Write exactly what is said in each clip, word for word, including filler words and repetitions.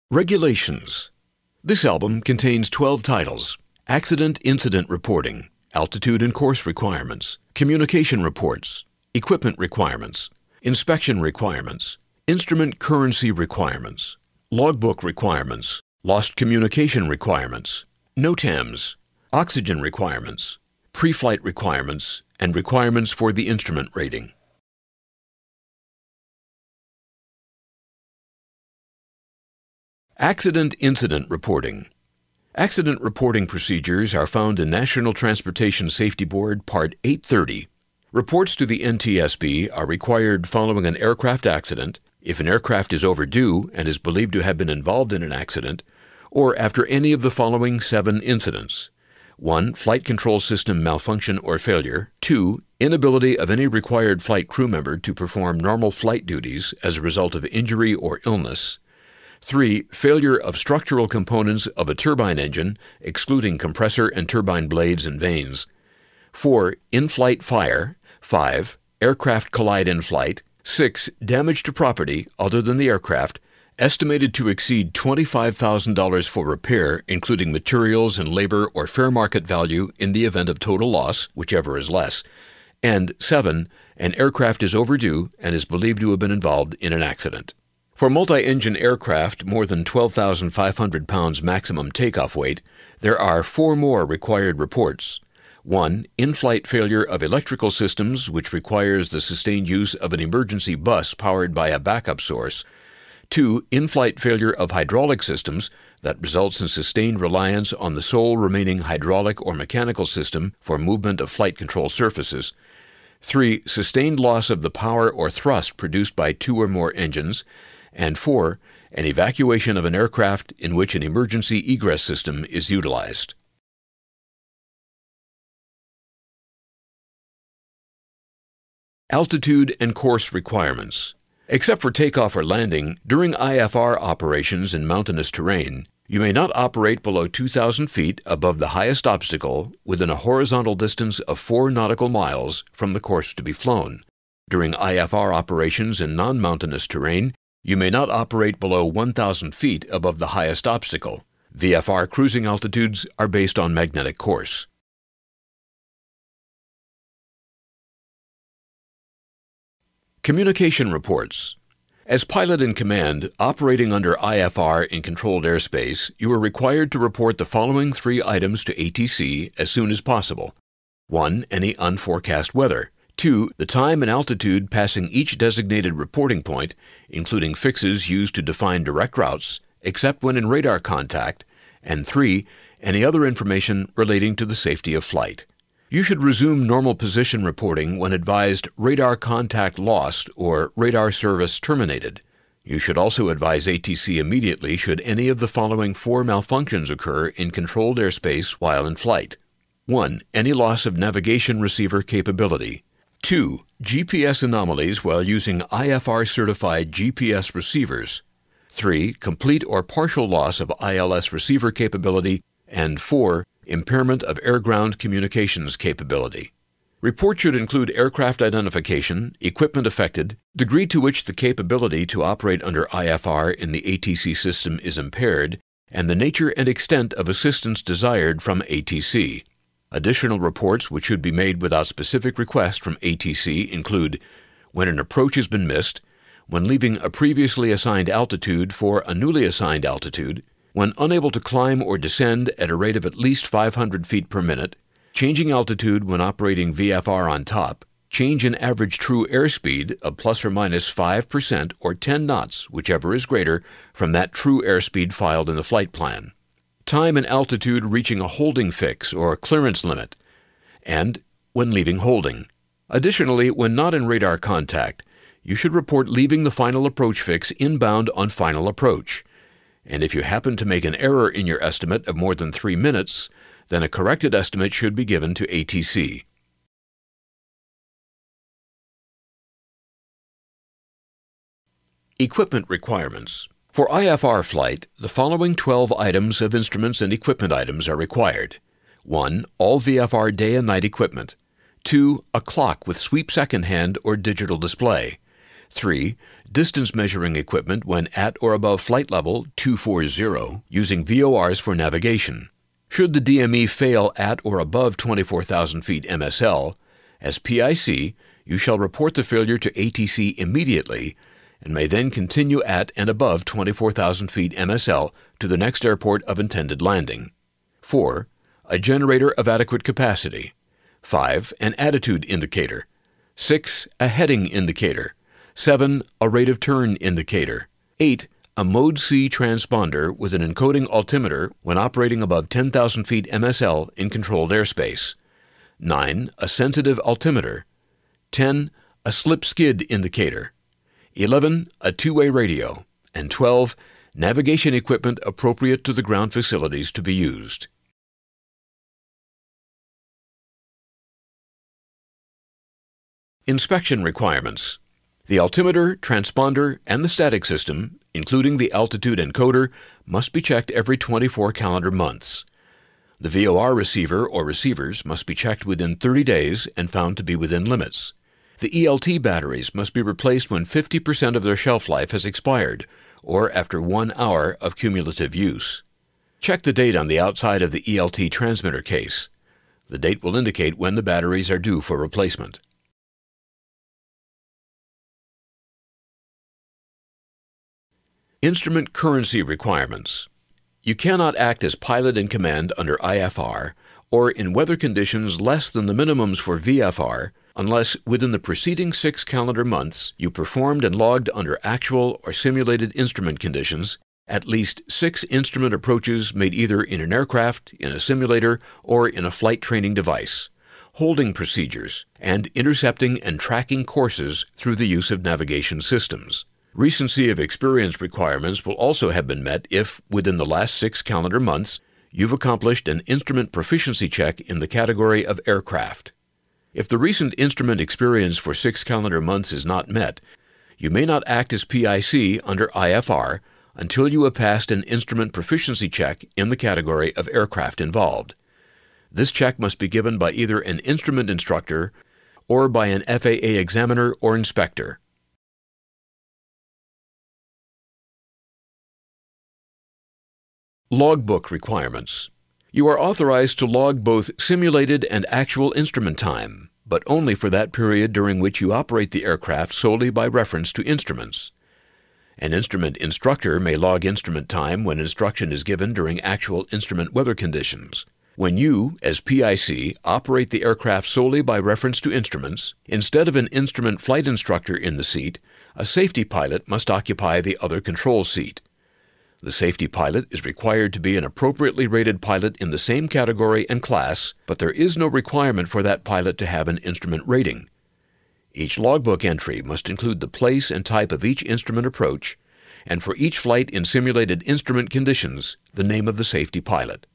Regulations. This album contains twelve titles: Accident Incident Reporting, Altitude and Course Requirements, Communication Reports, Equipment Requirements, Inspection Requirements, Instrument Currency Requirements, Logbook Requirements, Lost Communication Requirements, NOTAMs, Oxygen Requirements, Pre-Flight Requirements, and Requirements for the Instrument Rating. Accident Incident Reporting. Accident reporting procedures are found in National Transportation Safety Board Part eight thirty. Reports to the N T S B are required following an aircraft accident, if an aircraft is overdue and is believed to have been involved in an accident, or after any of the following seven incidents: one. Flight control system malfunction or failure. two. Inability of any required flight crew member to perform normal flight duties as a result of injury or illness. three. Failure of structural components of a turbine engine, excluding compressor and turbine blades and vanes. four. In-flight fire. five. Aircraft collide in flight. six. Damage to property other than the aircraft, estimated to exceed twenty-five thousand dollars for repair, including materials and labor or fair market value in the event of total loss, whichever is less. And seven. An aircraft is overdue and is believed to have been involved in an accident. For multi-engine aircraft more than twelve thousand five hundred pounds maximum takeoff weight, there are four more required reports. one. In-flight failure of electrical systems, which requires the sustained use of an emergency bus powered by a backup source. two. In-flight failure of hydraulic systems that results in sustained reliance on the sole remaining hydraulic or mechanical system for movement of flight control surfaces. three. Sustained loss of the power or thrust produced by two or more engines. And four. An evacuation of an aircraft in which an emergency egress system is utilized. Altitude and course requirements. Except for takeoff or landing, during I F R operations in mountainous terrain, you may not operate below two thousand feet above the highest obstacle within a horizontal distance of four nautical miles from the course to be flown. During I F R operations in non-mountainous terrain, you may not operate below one thousand feet above the highest obstacle. V F R cruising altitudes are based on magnetic course. Communication reports. As pilot in command operating under I F R in controlled airspace, you are required to report the following three items to A T C as soon as possible. one. Any unforecast weather. two. The time and altitude passing each designated reporting point, including fixes used to define direct routes, except when in radar contact. And three. Any other information relating to the safety of flight. You should resume normal position reporting when advised radar contact lost or radar service terminated. You should also advise A T C immediately should any of the following four malfunctions occur in controlled airspace while in flight. one. Any loss of navigation receiver capability. two. G P S anomalies while using I F R-certified G P S receivers. three. Complete or partial loss of I L S receiver capability. And four. Impairment of air-ground communications capability. Report should include aircraft identification, equipment affected, degree to which the capability to operate under I F R in the A T C system is impaired, and the nature and extent of assistance desired from A T C. Additional reports which should be made without specific request from A T C include when an approach has been missed, when leaving a previously assigned altitude for a newly assigned altitude, when unable to climb or descend at a rate of at least five hundred feet per minute, changing altitude when operating V F R on top, change in average true airspeed of plus or minus five percent or ten knots, whichever is greater, from that true airspeed filed in the flight plan. Time and altitude reaching a holding fix or clearance limit, and when leaving holding. Additionally, when not in radar contact, you should report leaving the final approach fix inbound on final approach. And if you happen to make an error in your estimate of more than three minutes, then a corrected estimate should be given to A T C. Equipment requirements. For I F R flight, the following twelve items of instruments and equipment items are required. one. All V F R day and night equipment. two. A clock with sweep second hand or digital display. three. Distance measuring equipment when at or above flight level two forty, using V O Rs for navigation. Should the D M E fail at or above twenty-four thousand feet M S L, as P I C, you shall report the failure to A T C immediately and may then continue at and above twenty-four thousand feet M S L to the next airport of intended landing. four. A generator of adequate capacity. five. An attitude indicator. six. A heading indicator. seven. A rate of turn indicator. eight. A Mode C transponder with an encoding altimeter when operating above ten thousand feet M S L in controlled airspace. nine. A sensitive altimeter. ten. A slip skid indicator. eleven. A two-way radio. And twelve. Navigation equipment appropriate to the ground facilities to be used. Inspection requirements. The altimeter, transponder, and the static system, including the altitude encoder, must be checked every twenty-four calendar months. The V O R receiver or receivers must be checked within thirty days and found to be within limits. The E L T batteries must be replaced when fifty percent of their shelf life has expired, or after one hour of cumulative use. Check the date on the outside of the E L T transmitter case. The date will indicate when the batteries are due for replacement. Instrument currency requirements. You cannot act as pilot in command under I F R or in weather conditions less than the minimums for V F R unless within the preceding six calendar months you performed and logged under actual or simulated instrument conditions at least six instrument approaches made either in an aircraft, in a simulator, or in a flight training device, holding procedures, and intercepting and tracking courses through the use of navigation systems. Recency of experience requirements will also have been met if, within the last six calendar months, you've accomplished an instrument proficiency check in the category of aircraft. If the recent instrument experience for six calendar months is not met, you may not act as P I C under I F R until you have passed an instrument proficiency check in the category of aircraft involved. This check must be given by either an instrument instructor or by an F A A examiner or inspector. Logbook requirements. You are authorized to log both simulated and actual instrument time, but only for that period during which you operate the aircraft solely by reference to instruments. An instrument instructor may log instrument time when instruction is given during actual instrument weather conditions. When you, as P I C, operate the aircraft solely by reference to instruments, instead of an instrument flight instructor in the seat, a safety pilot must occupy the other control seat. The safety pilot is required to be an appropriately rated pilot in the same category and class, but there is no requirement for that pilot to have an instrument rating. Each logbook entry must include the place and type of each instrument approach, and for each flight in simulated instrument conditions, the name of the safety pilot.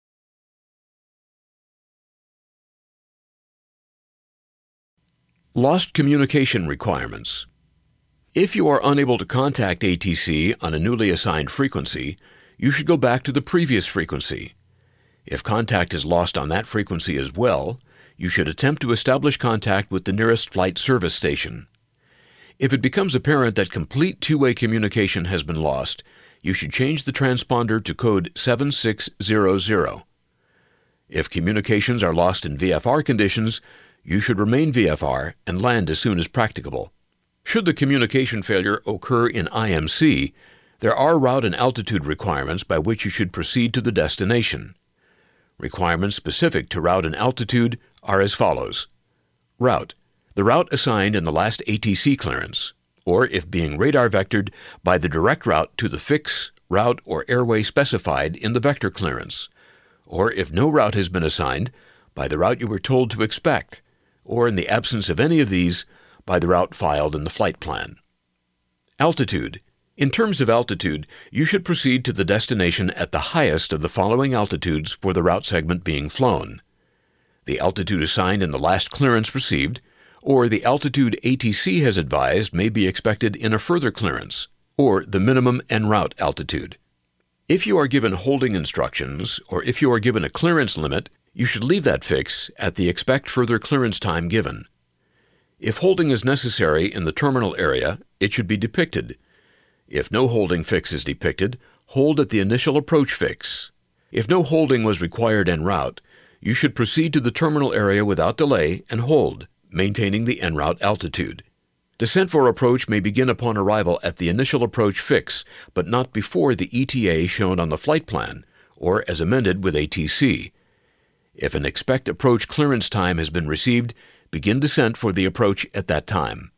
Lost communication requirements. If you are unable to contact A T C on a newly assigned frequency, you should go back to the previous frequency. If contact is lost on that frequency as well, you should attempt to establish contact with the nearest flight service station. If it becomes apparent that complete two-way communication has been lost, you should change the transponder to code seven six zero zero. If communications are lost in V F R conditions, you should remain V F R and land as soon as practicable. Should the communication failure occur in I M C, there are route and altitude requirements by which you should proceed to the destination. Requirements specific to route and altitude are as follows. Route. The route assigned in the last A T C clearance, or if being radar vectored, by the direct route to the fix, route, or airway specified in the vector clearance, or if no route has been assigned, by the route you were told to expect, or in the absence of any of these, by the route filed in the flight plan. Altitude. In terms of altitude, you should proceed to the destination at the highest of the following altitudes for the route segment being flown. The altitude assigned in the last clearance received, or the altitude A T C has advised may be expected in a further clearance, or the minimum en route altitude. If you are given holding instructions, or if you are given a clearance limit, you should leave that fix at the expect further clearance time given. If holding is necessary in the terminal area, it should be depicted. If no holding fix is depicted, hold at the initial approach fix. If no holding was required en route, you should proceed to the terminal area without delay and hold, maintaining the en route altitude. Descent for approach may begin upon arrival at the initial approach fix, but not before the E T A shown on the flight plan, or as amended with A T C. If an expect approach clearance time has been received, begin descent for the approach at that time.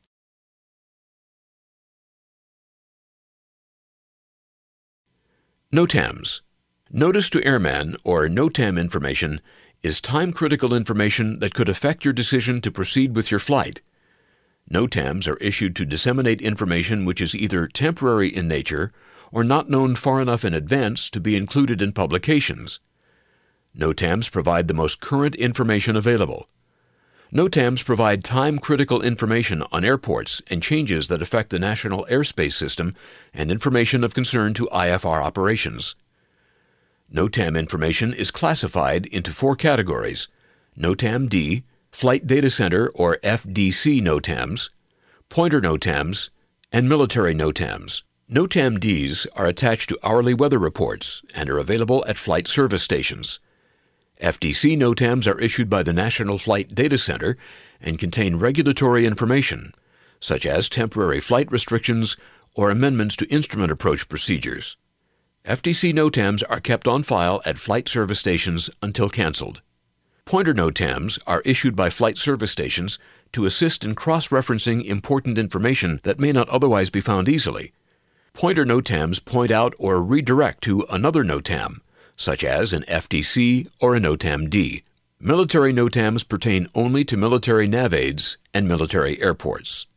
NOTAMs. Notice to Airman, or NOTAM information, is time-critical information that could affect your decision to proceed with your flight. NOTAMs are issued to disseminate information which is either temporary in nature or not known far enough in advance to be included in publications. NOTAMs provide the most current information available. NOTAMs provide time-critical information on airports and changes that affect the national airspace system and information of concern to I F R operations. NOTAM information is classified into four categories: NOTAM-D, Flight Data Center or F D C NOTAMs, Pointer NOTAMs, and Military NOTAMs. NOTAM-Ds are attached to hourly weather reports and are available at flight service stations. F D C NOTAMs are issued by the National Flight Data Center and contain regulatory information, such as temporary flight restrictions or amendments to instrument approach procedures. F D C NOTAMs are kept on file at flight service stations until canceled. Pointer NOTAMs are issued by flight service stations to assist in cross-referencing important information that may not otherwise be found easily. Pointer NOTAMs point out or redirect to another NOTAM, such as an F D C or a NOTAM-D. Military NOTAMs pertain only to military navaids and military airports.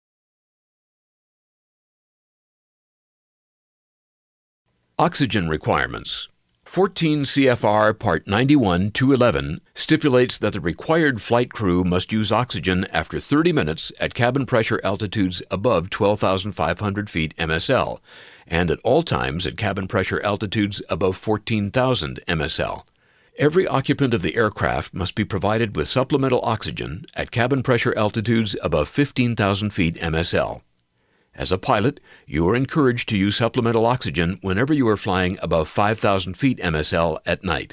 Oxygen requirements. fourteen C F R Part ninety-one two eleven stipulates that the required flight crew must use oxygen after thirty minutes at cabin pressure altitudes above twelve thousand five hundred feet M S L and at all times at cabin pressure altitudes above fourteen thousand M S L. Every occupant of the aircraft must be provided with supplemental oxygen at cabin pressure altitudes above fifteen thousand feet M S L. As a pilot, you are encouraged to use supplemental oxygen whenever you are flying above five thousand feet M S L at night.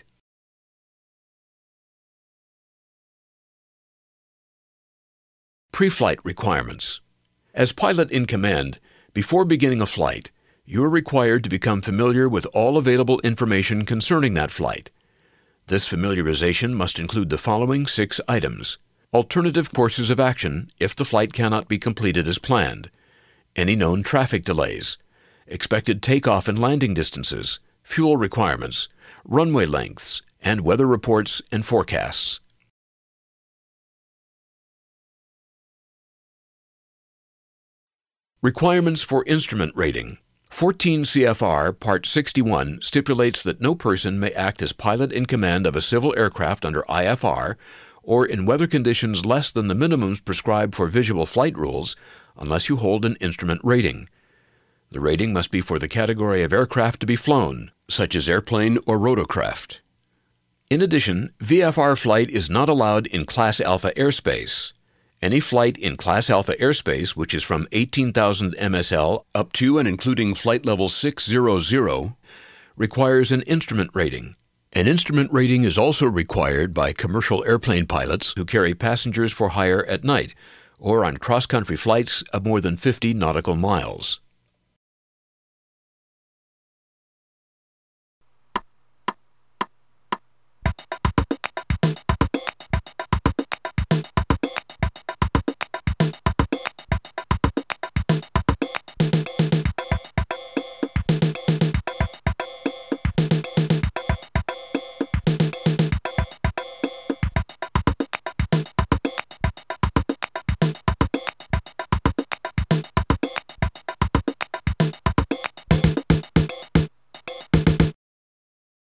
Pre-flight requirements. As pilot in command, before beginning a flight, you are required to become familiar with all available information concerning that flight. This familiarization must include the following six items: alternative courses of action if the flight cannot be completed as planned, any known traffic delays, expected takeoff and landing distances, fuel requirements, runway lengths, and weather reports and forecasts. Requirements for instrument rating. fourteen C F R Part sixty-one stipulates that no person may act as pilot in command of a civil aircraft under I F R or in weather conditions less than the minimums prescribed for visual flight rules unless you hold an instrument rating. The rating must be for the category of aircraft to be flown, such as airplane or rotorcraft. In addition, V F R flight is not allowed in Class Alpha airspace. Any flight in Class Alpha airspace, which is from eighteen thousand M S L up to and including flight level six hundred, requires an instrument rating. An instrument rating is also required by commercial airplane pilots who carry passengers for hire at night, or on cross-country flights of more than fifty nautical miles.